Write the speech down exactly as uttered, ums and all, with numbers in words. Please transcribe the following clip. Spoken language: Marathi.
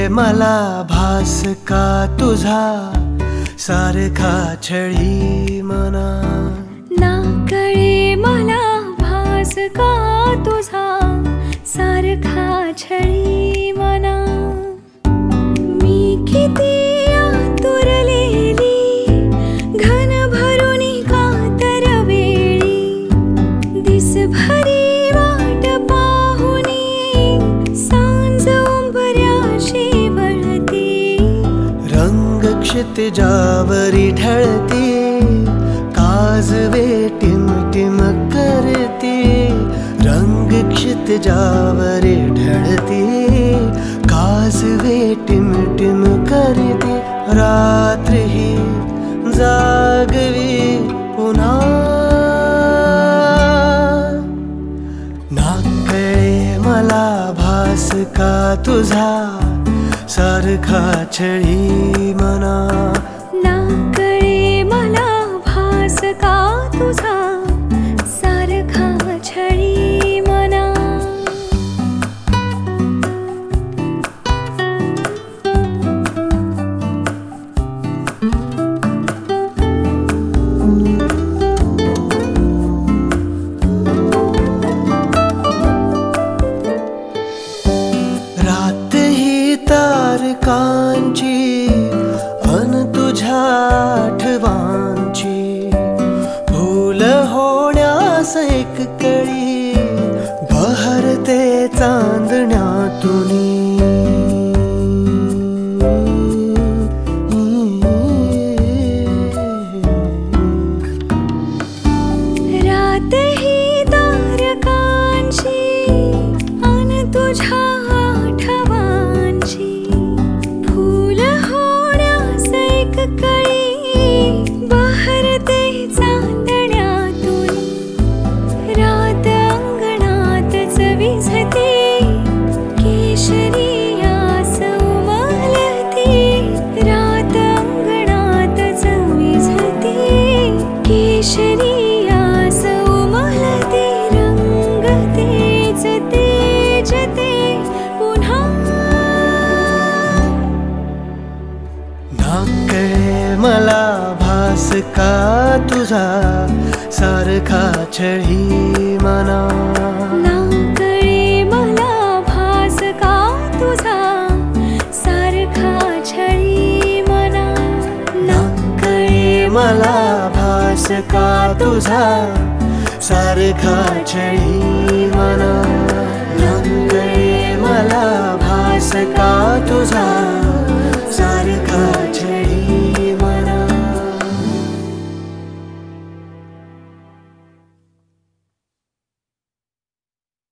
मला भास का तुझा सारखा छळी मना, ना कळे मला भास का तुझा सारखा छळी मना. मी किती आतुरलेली घन भरुनी कातर वेळी, दिसभरी वाट पाहुनी सांज उंबऱ्याशी वळती. रंग क्षितिजावरी ढळती, काजवे टिम टिम करती. रंग क्षितिजावरी ढळती, काजवे टिम टिम करती. रात्र ही जागवी पुन्हा, ना कळे मला भास का तुझा सारखा छळी मना, ना कळे मला भास का तुझा सारखा छळी मना. रात ही तारकांची अन तुझ्या आठवांची, फूल होण्यास एक कळी बहरते चांदण्यातूनी. रात ही तारकांची अन तुझ्या आठवांची, फूल होण्यास एक कळी बहरते चांदण्यातून. रात अंगणातच विझते, केशरी आस उमलती. रात अंगणातच विझते, केशरी आस उमलती. रंग तेच तेजते पुन्हा, ना कळे मला भास का तुझा सारखा छळी मना, ना कळे मला भास का तुझा सारखा छळी मना. ना कळे मला भास का तुझा सारखा छळी मना. ना कळे मला भास का तुझा